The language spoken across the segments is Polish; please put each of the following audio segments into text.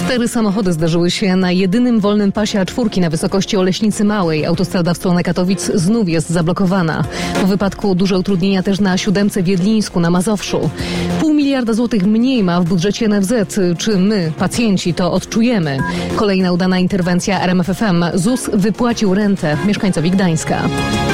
4 samochody zdarzyły się na jedynym wolnym pasie A4 na wysokości Oleśnicy Małej. Autostrada w stronę Katowic znów jest zablokowana. Po wypadku duże utrudnienia też na 7 w Jedlińsku na Mazowszu. 0,5 miliarda złotych mniej ma w budżecie NFZ. Czy my, pacjenci, to odczujemy? Kolejna udana interwencja RMF FM. ZUS wypłacił rentę mieszkańcowi Gdańska.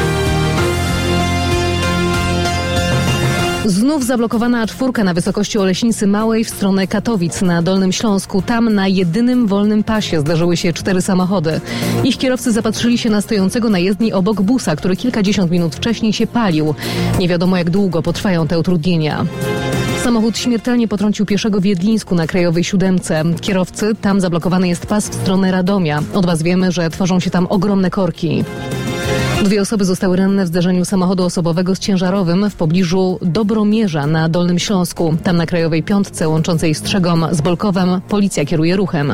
Znów zablokowana A4 na wysokości Oleśnicy Małej w stronę Katowic na Dolnym Śląsku. Tam na jedynym wolnym pasie zdarzyły się 4 samochody. Ich kierowcy zapatrzyli się na stojącego na jezdni obok busa, który kilkadziesiąt minut wcześniej się palił. Nie wiadomo, jak długo potrwają te utrudnienia. Samochód śmiertelnie potrącił pieszego w Jedlińsku na Krajowej 7. Kierowcy, tam zablokowany jest pas w stronę Radomia. Od was wiemy, że tworzą się tam ogromne korki. 2 osoby zostały ranne w zdarzeniu samochodu osobowego z ciężarowym w pobliżu Dobromierza na Dolnym Śląsku. Tam na Krajowej 5 łączącej Strzegom z Bolkowem policja kieruje ruchem.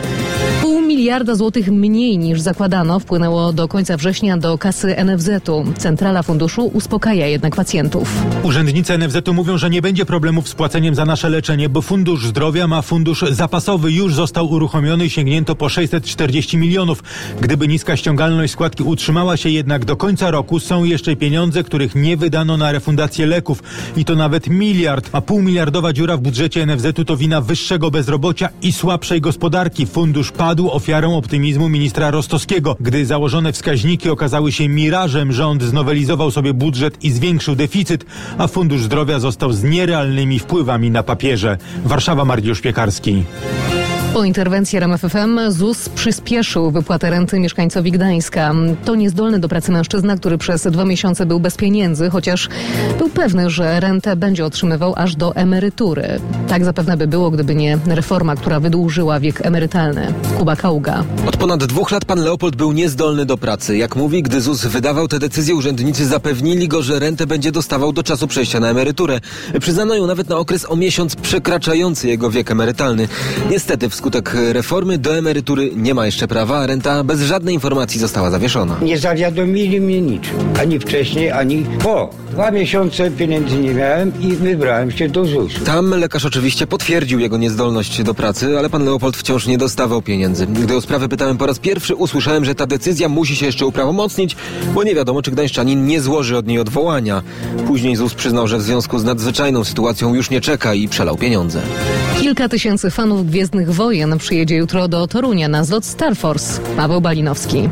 0,5 miliarda złotych mniej niż zakładano wpłynęło do końca września do kasy NFZ-u. Centrala funduszu uspokaja jednak pacjentów. Urzędnicy NFZ-u mówią, że nie będzie problemów z płaceniem za nasze leczenie, bo Fundusz Zdrowia ma fundusz zapasowy. Już został uruchomiony i sięgnięto po 640 milionów. Gdyby niska ściągalność składki utrzymała się jednak do końca roku, są jeszcze pieniądze, których nie wydano na refundację leków. I to nawet miliard. A półmiliardowa dziura w budżecie NFZ-u to wina wyższego bezrobocia i słabszej gospodarki. Fundusz padł ofiarą optymizmu ministra Rostowskiego. Gdy założone wskaźniki okazały się mirażem, rząd znowelizował sobie budżet i zwiększył deficyt, a Fundusz Zdrowia został z nierealnymi wpływami na papierze. Warszawa, Mariusz Piekarski. Po interwencji RMF FM ZUS przyspieszył wypłatę renty mieszkańcowi Gdańska. To niezdolny do pracy mężczyzna, który przez 2 miesiące był bez pieniędzy, chociaż był pewny, że rentę będzie otrzymywał aż do emerytury. Tak zapewne by było, gdyby nie reforma, która wydłużyła wiek emerytalny. Kuba Kaługa. Od ponad 2 lat pan Leopold był niezdolny do pracy. Jak mówi, gdy ZUS wydawał te decyzje, urzędnicy zapewnili go, że rentę będzie dostawał do czasu przejścia na emeryturę. Przyznano ją nawet na okres o miesiąc przekraczający jego wiek emerytalny. Niestety wskutek reformy do emerytury nie ma jeszcze prawa, a renta bez żadnej informacji została zawieszona. Nie zawiadomili mnie niczym. Ani wcześniej, ani po. 2 miesiące pieniędzy nie miałem i wybrałem się do ZUS-u. Tam lekarz oczywiście potwierdził jego niezdolność do pracy, ale pan Leopold wciąż nie dostawał pieniędzy. Gdy o sprawę pytałem po raz pierwszy, usłyszałem, że ta decyzja musi się jeszcze uprawomocnić, bo nie wiadomo, czy gdańszczanin nie złoży od niej odwołania. Później ZUS przyznał, że w związku z nadzwyczajną sytuacją już nie czeka i przelał pieniądze. Kilka tysięcy fanów Gwiezdnych Wojen przyjedzie jutro do Torunia na zlot Star Force. Paweł Balinowski.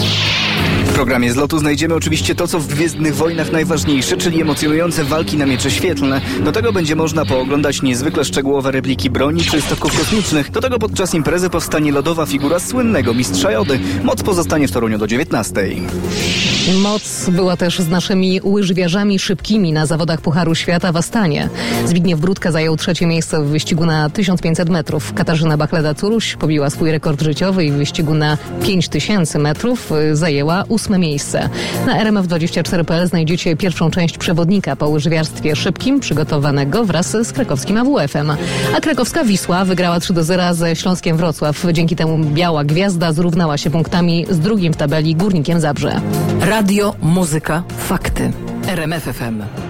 W programie zlotu znajdziemy oczywiście to, co w Gwiezdnych Wojnach najważniejsze, czyli emocjonujące walki na miecze świetlne. Do tego będzie można pooglądać niezwykle szczegółowe repliki broni czy statków kosmicznych. Do tego podczas imprezy powstanie lodowa figura słynnego mistrza Jody. Moc pozostanie w Toruniu do 19:00. Moc była też z naszymi łyżwiarzami szybkimi na zawodach Pucharu Świata w Astanie. Zbigniew Brudka zajął 3. miejsce w wyścigu na 1500 metrów. Katarzyna Bachleda-Curuś pobiła swój rekord życiowy i w wyścigu na 5000 metrów zajęła 8. miejsce. Na RMF24.pl znajdziecie pierwszą część przewodnika po łyżwiarstwie szybkim przygotowanego wraz z krakowskim AWF-em. A krakowska Wisła wygrała 3-0 ze Śląskiem Wrocław. Dzięki temu Biała Gwiazda zrównała się punktami z drugim w tabeli Górnikiem Zabrze. Radio, muzyka, fakty. RMF FM.